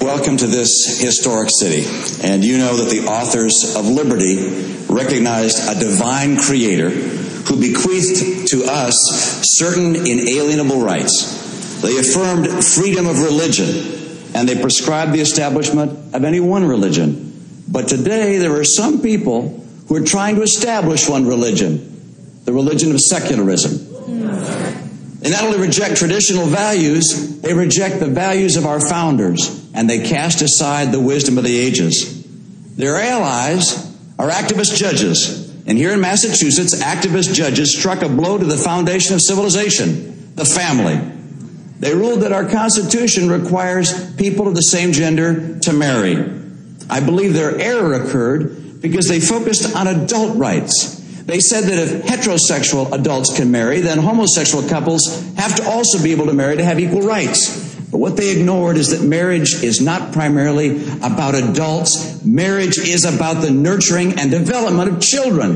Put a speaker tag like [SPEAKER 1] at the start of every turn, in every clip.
[SPEAKER 1] Welcome to this historic city, and you know that the authors of Liberty recognized a divine creator who bequeathed to us certain inalienable rights. They affirmed freedom of religion, and they prescribed the establishment of any one religion. But today there are some people who are trying to establish one religion, the religion of secularism. They not only reject traditional values, they reject the values of our founders, and they cast aside the wisdom of the ages. Their allies are activist judges, and here in Massachusetts, activist judges struck a blow to the foundation of civilization, the family. They ruled that our Constitution requires people of the same gender to marry. I believe their error occurred because they focused on adult rights. They said that if heterosexual adults can marry, then homosexual couples have to also be able to marry to have equal rights. But what they ignored is that marriage is not primarily about adults. Marriage is about the nurturing and development of children.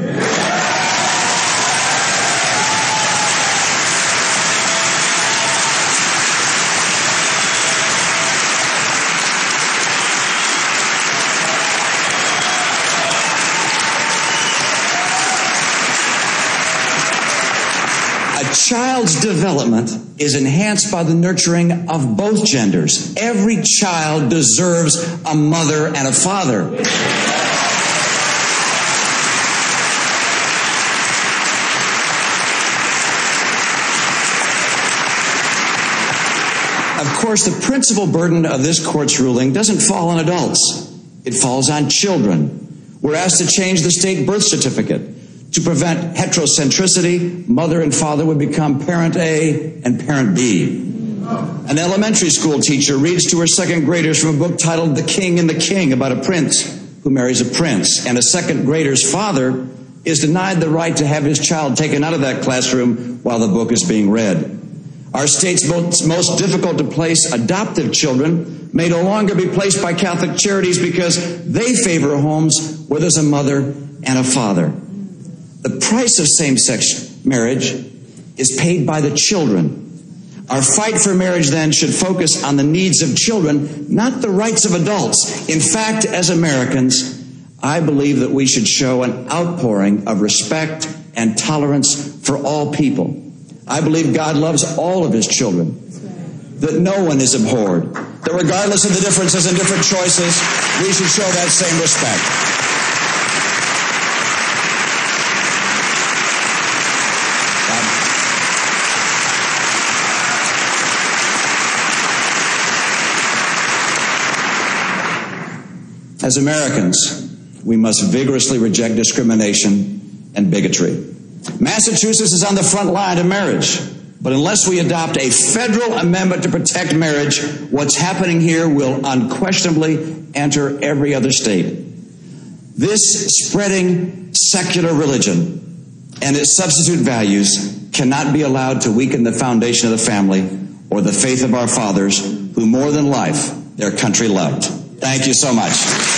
[SPEAKER 1] A child's development is enhanced by the nurturing of both genders. Every child deserves a mother and a father. Of course, the principal burden of this court's ruling doesn't fall on adults. It falls on children. We're asked to change the state birth certificate. To prevent heterocentricity, mother and father would become parent A and parent B. An elementary school teacher reads to her second graders from a book titled The King and the King about a prince who marries a prince. And a second grader's father is denied the right to have his child taken out of that classroom while the book is being read. Our state's most difficult to place adoptive children may no longer be placed by Catholic Charities because they favor homes where there's a mother and a father. The price of same-sex marriage is paid by the children. Our fight for marriage, then, should focus on the needs of children, not the rights of adults. In fact, as Americans, I believe that we should show an outpouring of respect and tolerance for all people. I believe God loves all of his children, that no one is abhorred, that regardless of the differences and different choices, we should show that same respect. As Americans, we must vigorously reject discrimination and bigotry. Massachusetts is on the front line of marriage, but unless we adopt a federal amendment to protect marriage, what's happening here will unquestionably enter every other state. This spreading secular religion and its substitute values cannot be allowed to weaken the foundation of the family or the faith of our fathers who more than life their country loved. Thank you so much.